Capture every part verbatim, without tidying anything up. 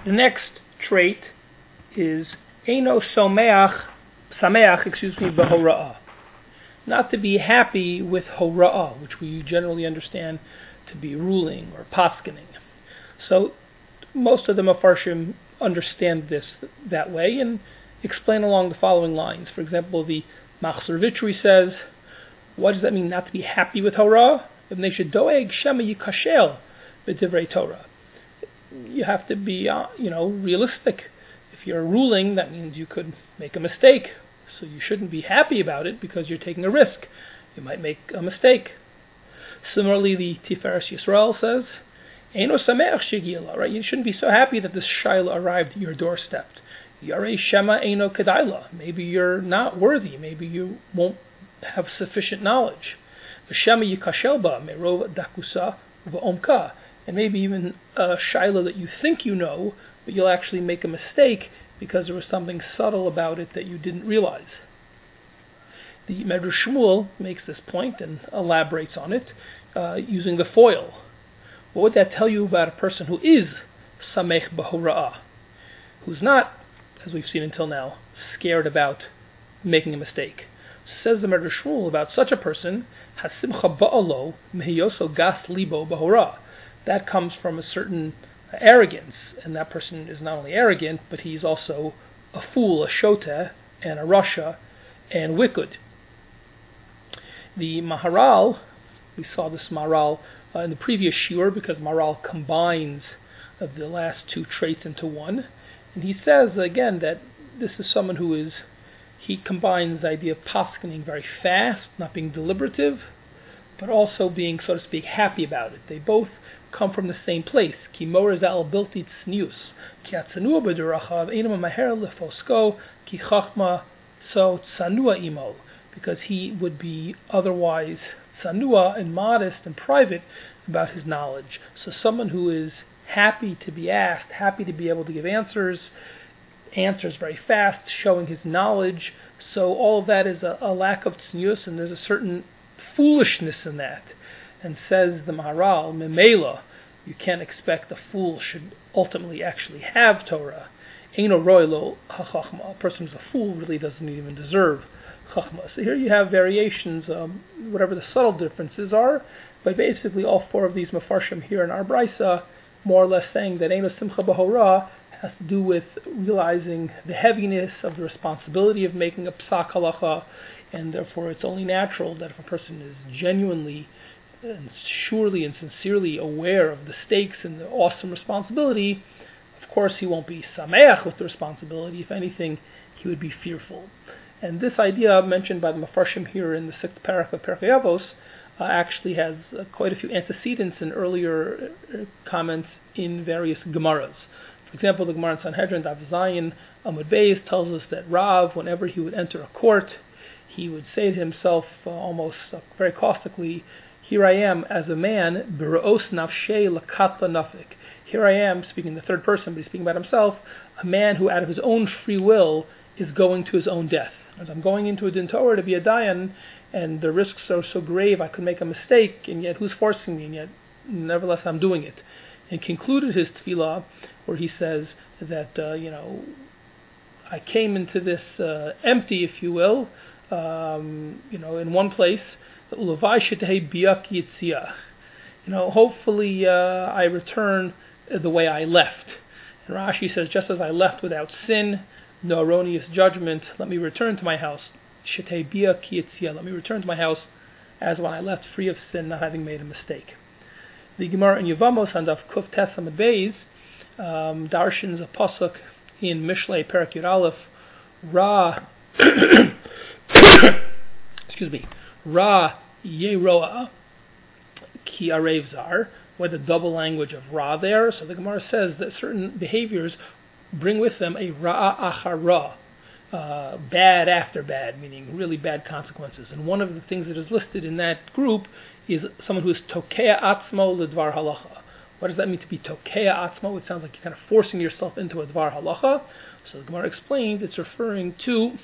The next trait is Eino Someach, Sameach, excuse me, Behora'ah. Not to be happy with Hora'ah, which we generally understand to be ruling or paskening. So most of the Mefarshim understand this that way and explain along the following lines. For example, the Machzor Vitri says, what does that mean, not to be happy with Hora'ah? Doeg Shema Yikashel B'divrei Torah. You have to be, uh, you know, realistic. If you're ruling, that means you could make a mistake. So you shouldn't be happy about it because you're taking a risk. You might make a mistake. Similarly, the Tiferes Yisrael says, Eino Sameach Shigila, right? You shouldn't be so happy that this Shaila arrived at your doorstep. Yarei Shema Eino Kedaila. Maybe you're not worthy. Maybe you won't have sufficient knowledge. V'Shema Yikashel Ba Merov Dakusa V'Omka. And maybe even a Shaila that you think you know, but you'll actually make a mistake because there was something subtle about it that you didn't realize. The Medrash Shmuel makes this point and elaborates on it uh, using the foil. What would that tell you about a person who is Samech B'Hora'ah, who's not, as we've seen until now, scared about making a mistake? Says the Medrash Shmuel about such a person, Hasimcha Ba'alo Mehiyoso Gas Libo B'Hora'ah. That comes from a certain arrogance, and that person is not only arrogant, but he's also a fool, a shoteh, and a rasha, and wicked. The Maharal, we saw this Maharal uh, in the previous shiur, because Maharal combines uh, the last two traits into one, and he says again that this is someone who is, he combines the idea of paskening very fast, not being deliberative, but also being, so to speak, happy about it. They both come from the same place. Ki morazal bilti tznius, ki atsanua b'durachav einam maher lefosko, ki chachma so tsanua imo, because he would be otherwise tsanua and modest and private about his knowledge. So someone who is happy to be asked, happy to be able to give answers, answers very fast, showing his knowledge. So all of that is a, a lack of tznius, and there's a certain foolishness in that. And says the Maharal, Memela, you can't expect a fool should ultimately actually have Torah. Eino roilo hachachma. A person who's a fool really doesn't even deserve chachma. So here you have variations, um, whatever the subtle differences are, but basically all four of these Mefarshim here in our Brisa, more or less saying that Eino Simcha B'Hora'ah has to do with realizing the heaviness of the responsibility of making a psak halacha, and therefore it's only natural that if a person is genuinely and surely and sincerely aware of the stakes and the awesome responsibility, of course he won't be sameach with the responsibility. If anything, he would be fearful. And this idea mentioned by the Mefarshim here in the sixth parak of Perkei Avos uh, actually has uh, quite a few antecedents in earlier uh, comments in various Gemaras. For example, the Gemara in Sanhedrin, Daf Zayin Amud Beis, tells us that Rav, whenever he would enter a court, he would say to himself uh, almost uh, very caustically, here I am as a man, b'ra'os nafshei lakatla nafik. Here I am, speaking in the third person, but he's speaking about himself, a man who out of his own free will is going to his own death. As I'm going into a din Torah to be a dayan, and the risks are so grave I could make a mistake, and yet who's forcing me, and yet nevertheless I'm doing it. And concluded his tefillah, where he says that, uh, you know, I came into this uh, empty, if you will, um, you know, in one place, you know, hopefully uh, I return the way I left. And Rashi says, just as I left without sin, no erroneous judgment, let me return to my house. Let me return to my house as when I left, free of sin, not having made a mistake. The Gemara in Yevamos on Daf Kuf Tes Amud Beis um, darshans a pasuk in Mishlei Perek Yud Aleph, Ra, excuse me, Ra Yeroa Ki Arev Zar, with a double language of Ra there. So the Gemara says that certain behaviors bring with them a Ra Achar Ra, uh, bad after bad, meaning really bad consequences. And one of the things that is listed in that group is someone who is Tokea Atzmo Ledvar Halacha. What does that mean to be Tokea Atzmo? It sounds like you're kind of forcing yourself into a Dvar Halacha. So the Gemara explained it's referring to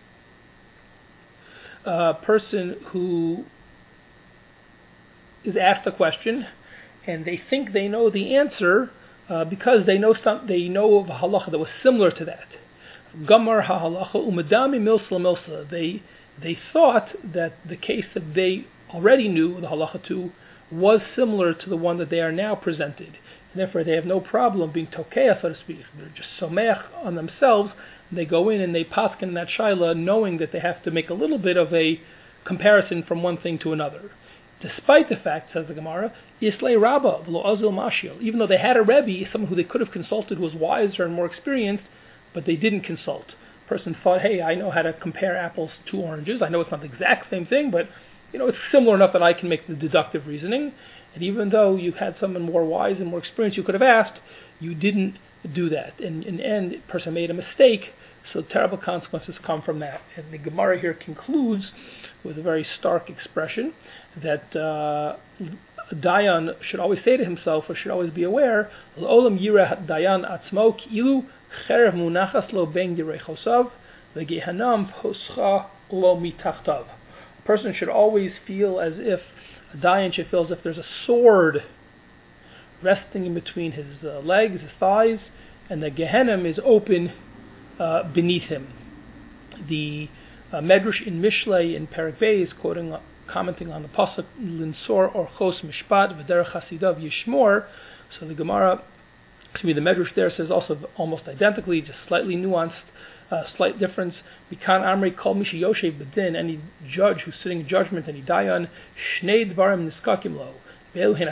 a person who is asked a question and they think they know the answer, uh, because they know some, they know of a halacha that was similar to that. Gamar ha'halacha umadami milsa milsa. They they thought that the case that they already knew the halacha to was similar to the one that they are now presented. And therefore, they have no problem being tokeah, so to speak. They're just somech on themselves. And they go in and they paskin in that shaila, knowing that they have to make a little bit of a comparison from one thing to another. Despite the fact, says the Gemara, Yislei Rabba v'lo azil mashil. Even though they had a rebbe, someone who they could have consulted, who was wiser and more experienced, but they didn't consult. The person thought, hey, I know how to compare apples to oranges. I know it's not the exact same thing, but you know it's similar enough that I can make the deductive reasoning. And even though you had someone more wise and more experienced you could have asked, you didn't do that. And in the end, the person made a mistake, so terrible consequences come from that. And the Gemara here concludes with a very stark expression that uh, a dayan should always say to himself, or should always be aware, L'olam yireh dayan atzmo ki'ilu cherev munachas lo ben yirei chosav v'gehanam poscha lo mitachtav. A person should always feel as if, a dayan should feel as if there's a sword resting in between his uh, legs, his thighs, and the Gehenim is open uh, beneath him. The uh, Medrash in Mishlei in Perek Vei is quoting, uh, commenting on the pasuk Linsor Orchos Mishpat V'derech Hasidav Yishmor. So the Gemara, excuse me, the Medrash there says also almost identically, just slightly nuanced, uh, slight difference. Mikan Amri Kol Mishi Yoshev B'din, any judge who's sitting in judgment, any dayan, Shnei Dvarim Niskakim Lo. Again,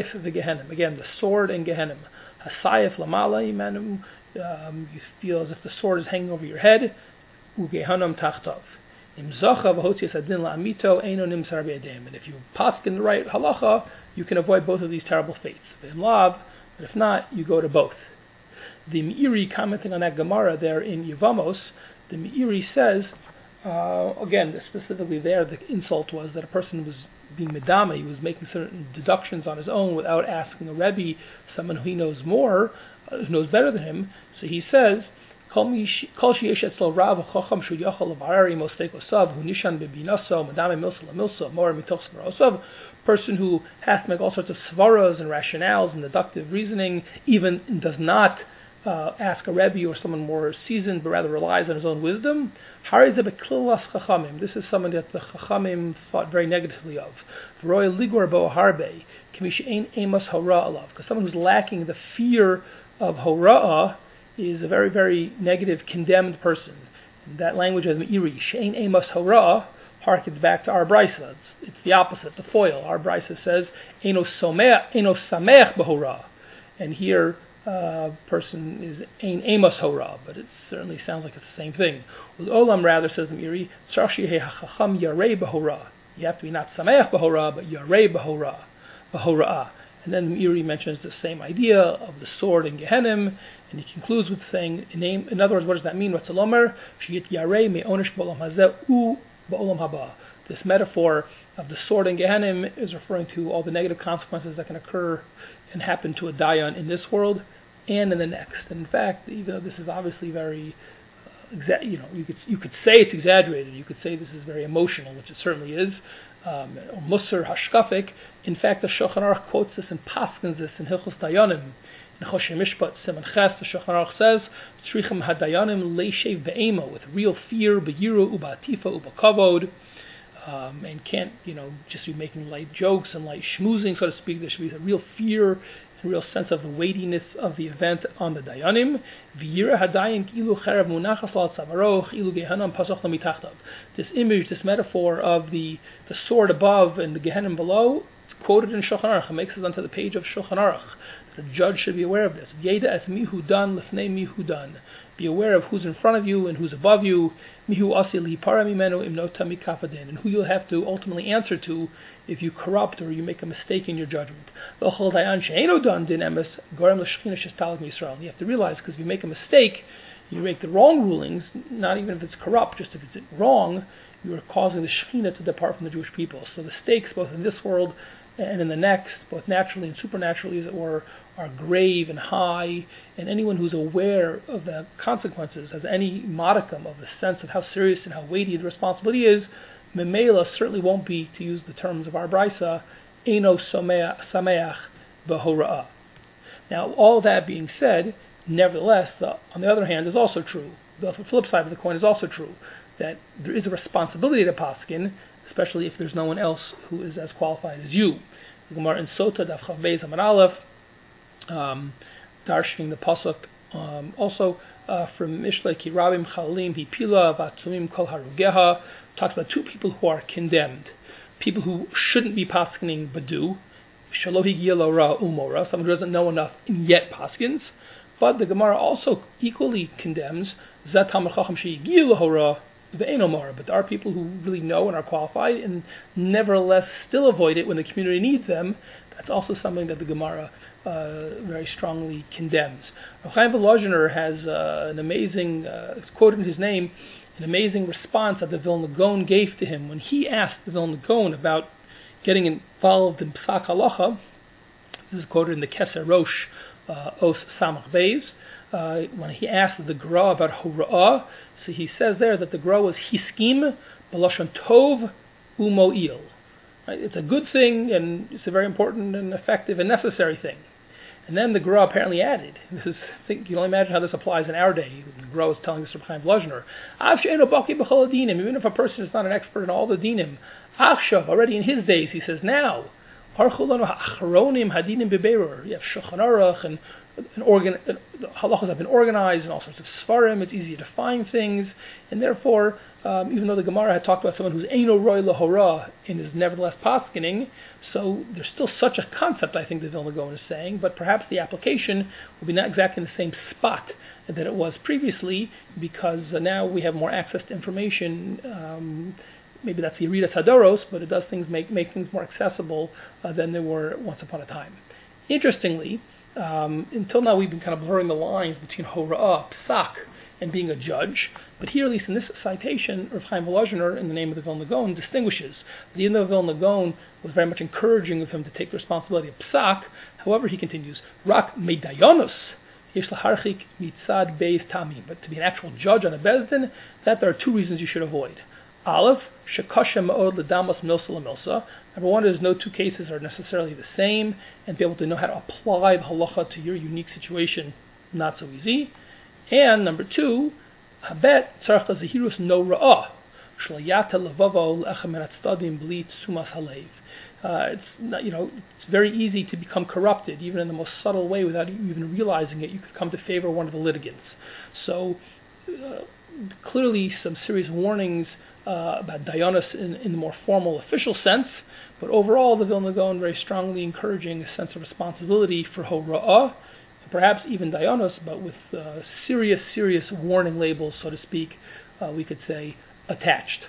the sword and Gehenim. Hasayif lamala imanum. You feel as if the sword is hanging over your head. Ugehanam tachtav. Imzacha v'hotzias adin la'amito eino nimsar be'adem. And if you paskin in the right halacha, you can avoid both of these terrible fates. V'imlav, but if not, you go to both. The Meiri, commenting on that Gemara there in Yevamos, the Meiri says, uh, again, specifically there, the insult was that a person was being medama, he was making certain deductions on his own without asking a rebbe, someone who he knows more, uh, who knows better than him. So he says, "Kol sheyesh etzlo rav chacham shu yachol levarari mostei kosav hu nishan bebinaso medame milsa lamilsa more mitoch svarosav." Person who has to make all sorts of svaras and rationales and deductive reasoning, even does not uh, ask a rebbe or someone more seasoned, but rather relies on his own wisdom. This is something that the Chachamim thought very negatively of. Because someone who's lacking the fear of hora'ah is a very, very negative, condemned person. And that language is me'iri. She'ein amos hora'ah harkens back to our brisa. It's, it's the opposite, the foil. Our brisa says, Eino sameach b'hora'ah. And here, Uh, person is ein amos hora, but it certainly sounds like it's the same thing. With olam rather, says the Meiri, hachacham yarei b'hora. You have to be not sameach b'hora, but yarei b'hora, b'hora'ah. And then the Meiri mentions the same idea of the sword in Gehenim, and he concludes with saying, in, name, in other words, what does that mean? Ratzalomer sheyit yarei me'onish b'olam hazeh u b'olam haba. This metaphor of the sword in Gehenim is referring to all the negative consequences that can occur and happen to a dayan in this world and in the next. And in fact, even though this is obviously very, uh, exa- you know, you could you could say it's exaggerated. You could say this is very emotional, which it certainly is, um, or musar hashkafik. In fact, the Shulchan Aruch quotes this and paskins this in Hilchos Dayanim. In Choshe Mishpat Siman Ches, the Shulchan Aruch says, "Tzrichim hadayanim leishev be'ema," with real fear, beyiru ubatifa ubakavod. Um, and can't, you know, just be making light jokes and light schmoozing, so to speak. There should be a real fear and real sense of the weightiness of the event on the dayanim. This image, this metaphor of the, the sword above and the Gehenim below, it's quoted in Shulchan Aruch. It makes it onto the page of Shulchan Aruch. The judge should be aware of this. Yeda es mihudan lefnei mihudan. Be aware of who's in front of you and who's above you. Mihu asil hipara mimenu imnota mikafadin, and who you'll have to ultimately answer to if you corrupt or you make a mistake in your judgment. You have to realize, because if you make a mistake, you make the wrong rulings, not even if it's corrupt, just if it's wrong, you are causing the Shekhinah to depart from the Jewish people. So the stakes, both in this world and in the next, both naturally and supernaturally, as it were, are grave and high, and anyone who's aware of the consequences, has any modicum of the sense of how serious and how weighty the responsibility is, Memela certainly won't be, to use the terms of our Brisa, Eino Sameach B'hora'ah. Now, all that being said, nevertheless, the, on the other hand, is also true. The flip side of the coin is also true, that there is a responsibility to paskin, especially if there's no one else who is as qualified as you. The Gemara in Sota, Daf Chav Beis Amud Aleph, um, darshaning the pasuk, um, also uh, from Mishlei Ki Rabim Chalalim Hipila Vatzumim Kol Harugeha, talks about two people who are condemned, people who shouldn't be paskening but do, Shalohi Giyelo Ra Umora, someone who doesn't know enough and yet paskins. But the Gemara also equally condemns Zat Talmid Chacham She'Higiyelo Hora Ve'ein Omara. But there are people who really know and are qualified and nevertheless still avoid it when the community needs them. That's also something that the Gemara uh, very strongly condemns. Rav Chaim Volozhiner has uh, an amazing, uh, it's quoted in his name, an amazing response that the Vilna Gaon gave to him when he asked the Vilna Gaon about getting involved in Psak Halacha. This is quoted in the Keser Rosh, uh, Os Samach Beis, uh, when he asked the Gra about Hora'ah. So he says there that the Gra was Hiskim B'Lashon Tov Umo'il. Right? It's a good thing, and it's a very important and effective and necessary thing. And then the Gra apparently added, this is, I think you can only imagine how this applies in our day. The Gra is telling this to Chaim Volozhiner, even if a person is not an expert in all the dinim, Achshav, already in his days, he says, now, you have Shulchan Aruch, and, and organ, and halachas have been organized, and all sorts of svarim, it's easier to find things, and therefore, um, even though the Gemara had talked about someone who's Eino Roy Lahora and is nevertheless paskening, so there's still such a concept, I think the Vilna Gaon is saying, but perhaps the application will be not exactly in the same spot that it was previously, because uh, now we have more access to information. Um, maybe that's the Yeridas Hadoros, but it does things make, make things more accessible uh, than they were once upon a time. Interestingly, um, until now we've been kind of blurring the lines between Hora'ah, Psak, and being a judge, but here, at least in this citation, Rav Chaim Volozhiner, in the name of the Vilna Gaon, distinguishes. But even though Vilna Gaon was very much encouraging of him to take the responsibility of Psak, however, he continues, Rak Medayonos, Yesh Laharchik Mitzad Beis Tamim, but to be an actual judge on a Bezdin, that there are two reasons you should avoid. Aleph, Shekasha Ma'od L'Damos Milsa L'Milsa. Number one is no two cases are necessarily the same, and be able to know how to apply the halacha to your unique situation, not so easy. And number two, Habet Tzarcha Zehirus No Ra'ah, Shlayata Levavo L'Echem Erat Stadim B'li Tsumas Halev. It's not, you know, it's very easy to become corrupted, even in the most subtle way, without you even realizing it. You could come to favor one of the litigants. So uh, clearly, some serious warnings uh, about Dayanos in, in the more formal, official sense. But overall, the Vilna Gaon very strongly encouraging a sense of responsibility for Hora'ah, perhaps even Dayanos, but with uh, serious, serious warning labels, so to speak, uh, we could say, attached.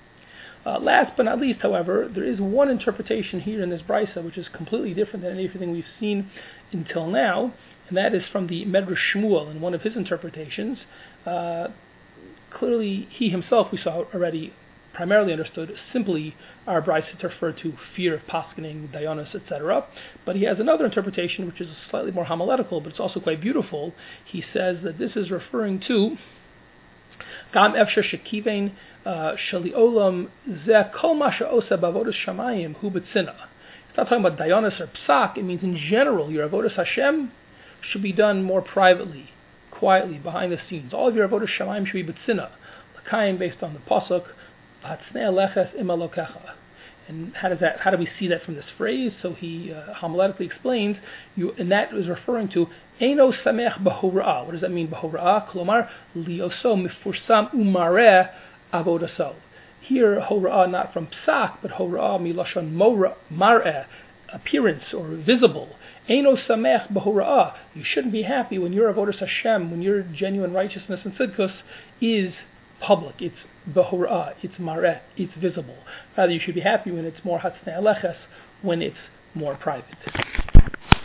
Uh, last but not least, however, there is one interpretation here in this brisa which is completely different than anything we've seen until now, and that is from the Medrash Shmuel in one of his interpretations. Uh, clearly, he himself, we saw already, primarily understood simply our brisa to refer to fear of paskening, Dayanos, et cetera. But he has another interpretation which is slightly more homiletical, but it's also quite beautiful. He says that this is referring to Gam Efsher Shekivein Shali Olam Zeh Kol Masha Osa Bavodas Shamayim Hu B'Tzina. It's not talking about Dayanos or Psak. It means in general your Avodas Hashem should be done more privately, quietly, behind the scenes. All of your Avodas Shamayim should be B'Tzina, L'Kayim, based on the pasuk. And how does that? How do we see that from this phrase? So he uh, homiletically explains, you, and that is referring to Eino Samech B'Hora'ah. What does that mean, B'Hora'ah? Klomar Lioso Mifursam Umareh Avodaso. Here, Hora'ah not from Psak, but Hora'ah Milashon Mareh, appearance or visible. Eino Samech B'Hora'ah. You shouldn't be happy when your Avodas Hashem, when your genuine righteousness and tzidkus is public, it's B'Hora'ah, it's Mareh, it's visible. Rather, you should be happy when it's more Hatznei Aleches, when it's more private.